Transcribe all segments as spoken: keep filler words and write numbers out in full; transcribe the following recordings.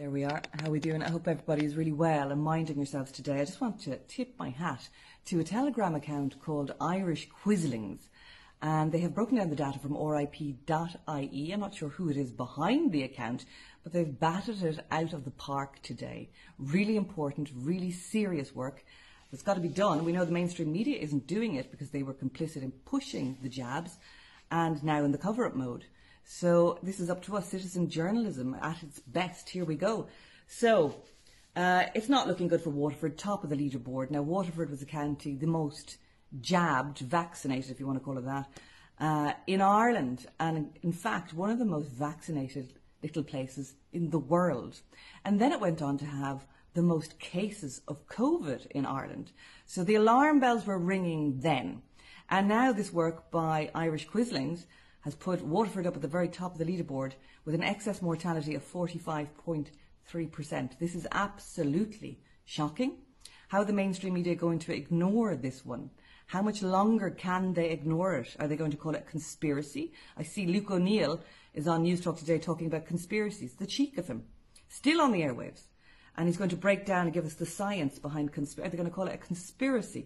There we are. How are we doing? I hope everybody is really well and minding yourselves today. I just want to tip my hat to a Telegram account called Irish Quizzlings. And they have broken down the data from R I P dot I E. I'm not sure who it is behind the account, but they've batted it out of the park today. Really important, really serious work. It's got to be done. We know the mainstream media isn't doing it because they were complicit in pushing the jabs and now in the cover-up mode. So this is up to us, citizen journalism at its best. Here we go. So uh, it's not looking good for Waterford, top of the leaderboard. Now, Waterford was a county the most jabbed, vaccinated, if you want to call it that, uh, in Ireland. And in fact, one of the most vaccinated little places in the world. And then it went on to have the most cases of COVID in Ireland. So the alarm bells were ringing then. And now this work by Irish Quizzlings has put Waterford up at the very top of the leaderboard with an excess mortality of forty-five point three percent. This is absolutely shocking. How are the mainstream media going to ignore this one? How much longer can they ignore it? Are they going to call it conspiracy? I see Luke O'Neill is on News Talk today talking about conspiracies. The cheek of him. Still on the airwaves. And he's going to break down and give us the science behind conspiracy. Are they going to call it a conspiracy?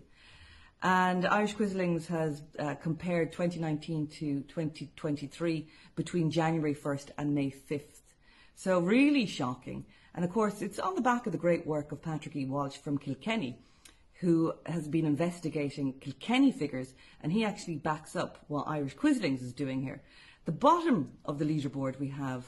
And Irish Quizzlings has uh, compared twenty nineteen to twenty twenty-three between January first and May fifth. So really shocking. And of course, it's on the back of the great work of Patrick E. Walsh from Kilkenny, who has been investigating Kilkenny figures, and he actually backs up what Irish Quizzlings is doing here. The bottom of the leaderboard, we have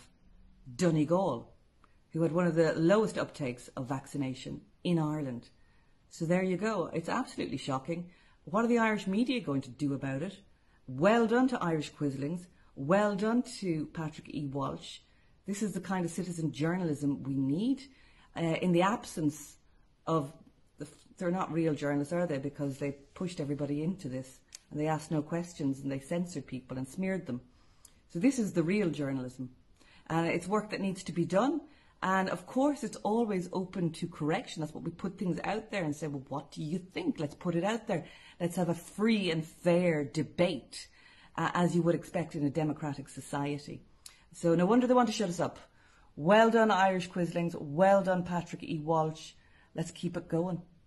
Donegal, who had one of the lowest uptakes of vaccination in Ireland. So there you go. It's absolutely shocking. What are the Irish media going to do about it? Well done to Irish Quizzlings. Well done to Patrick E. Walsh. This is the kind of citizen journalism we need uh, in the absence of... The, they're not real journalists, are they? Because they pushed everybody into this and they asked no questions and they censored people and smeared them. So this is the real journalism. And it's work that needs to be done. And of course, it's always open to correction. That's what we put things out there and say, well, what do you think? Let's put it out there. Let's have a free and fair debate, uh, as you would expect in a democratic society. So no wonder they want to shut us up. Well done, Irish Quizzlings. Well done, Patrick E. Walsh. Let's keep it going.